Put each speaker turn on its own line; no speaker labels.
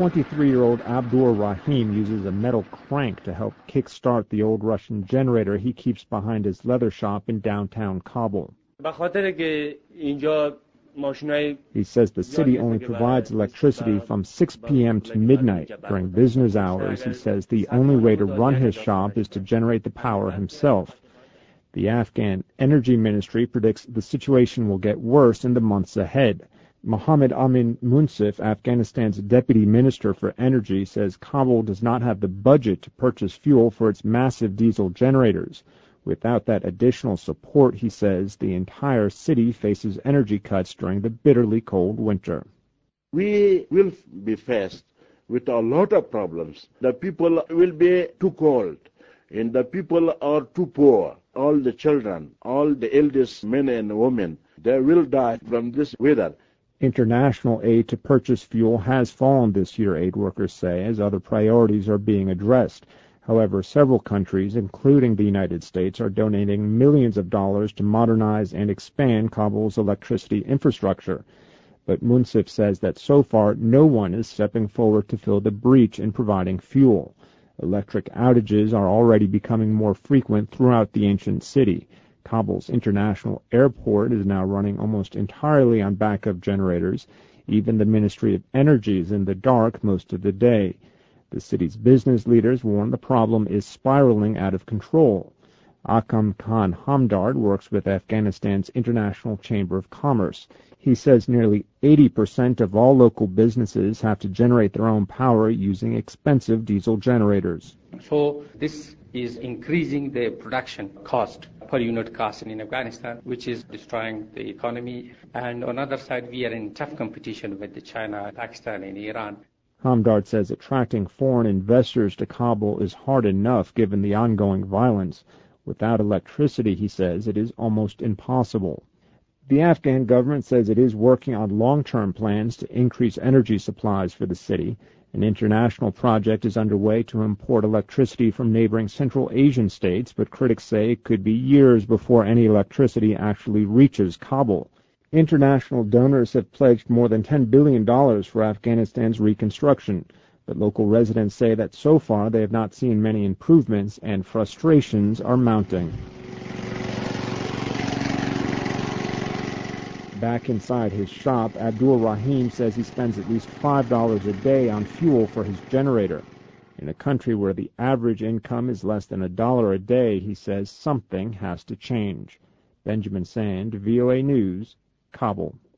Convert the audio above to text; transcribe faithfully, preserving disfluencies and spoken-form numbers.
twenty-three-year-old Abdur Rahim uses a metal crank to help kickstart the old Russian generator he keeps behind his leather shop in downtown Kabul. He says the city only provides electricity from six p.m. to midnight. During business hours, he says the only way to run his shop is to generate the power himself. The Afghan Energy Ministry predicts the situation will get worse in the months ahead. Mohammed Amin Munsif, Afghanistan's deputy minister for energy, says Kabul does not have the budget to purchase fuel for its massive diesel generators. Without that additional support, he says, the entire city faces energy cuts during the bitterly cold winter.
We will be faced with a lot of problems. The people will be too cold, and the people are too poor. All the children, all the eldest men and women, they will die from this weather.
International aid to purchase fuel has fallen this year, aid workers say, as other priorities are being addressed. However, several countries, including the United States, are donating millions of dollars to modernize and expand Kabul's electricity infrastructure. But Munsif says that so far no one is stepping forward to fill the breach in providing fuel. Electric outages are already becoming more frequent throughout the ancient city. Kabul's international airport is now running almost entirely on backup generators. Even the Ministry of Energy is in the dark most of the day. The city's business leaders warn the problem is spiraling out of control. Akam Khan Hamdard works with Afghanistan's International Chamber of Commerce. He says nearly eighty percent of all local businesses have to generate their own power using expensive diesel generators.
So this is increasing the production cost per unit cost in Afghanistan, which is destroying the economy. And on the other side, we are in tough competition with China, Pakistan, and Iran.
Hamdard says attracting foreign investors to Kabul is hard enough given the ongoing violence. Without electricity, he says, it is almost impossible. The Afghan government says it is working on long-term plans to increase energy supplies for the city. An international project is underway to import electricity from neighboring Central Asian states, but critics say it could be years before any electricity actually reaches Kabul. International donors have pledged more than ten billion dollars for Afghanistan's reconstruction, but local residents say that so far they have not seen many improvements and frustrations are mounting. Back inside his shop, Abdul Rahim says he spends at least five dollars a day on fuel for his generator. In a country where the average income is less than a dollar a day, he says something has to change. Benjamin Sand, V O A News, Kabul.